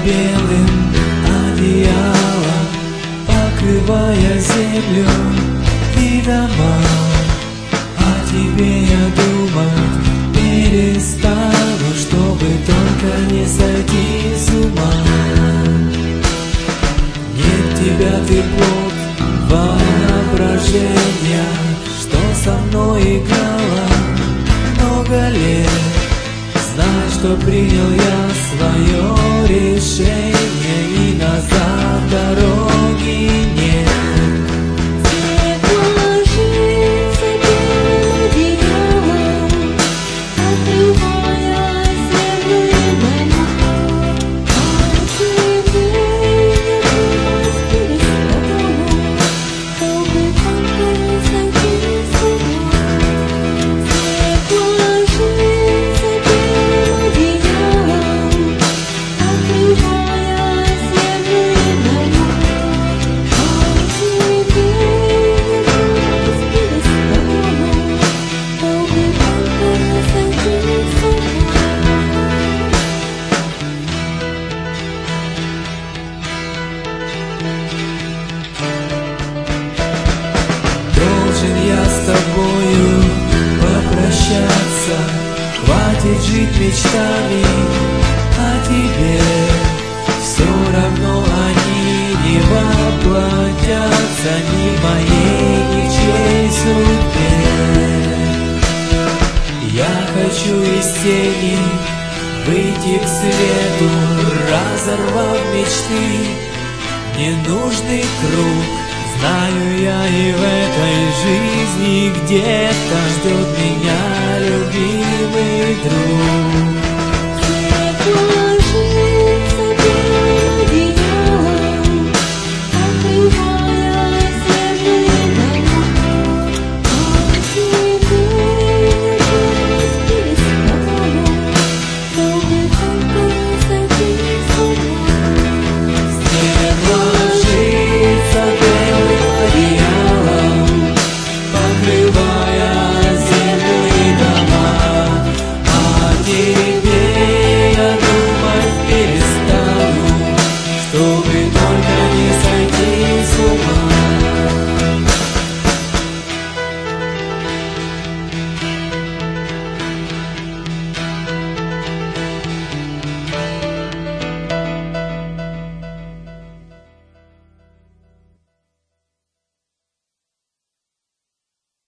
белым одеялом, покрывая землю и дома. О тебе я думать перестану, чтобы только не сойти с ума. Нет тебя, ты плод воображения, что со мной играла много лет. Знай, что принял я свое решение, и назад дороги нет. Я с тобою попрощаться, хватит жить мечтами о тебе. Все равно они не воплотятся ни моей, ни чьей судьбе. Я хочу из тени выйти к свету, разорвав мечты ненужный круг. Знаю я, и в этой жизни где-то ждет меня любимый друг.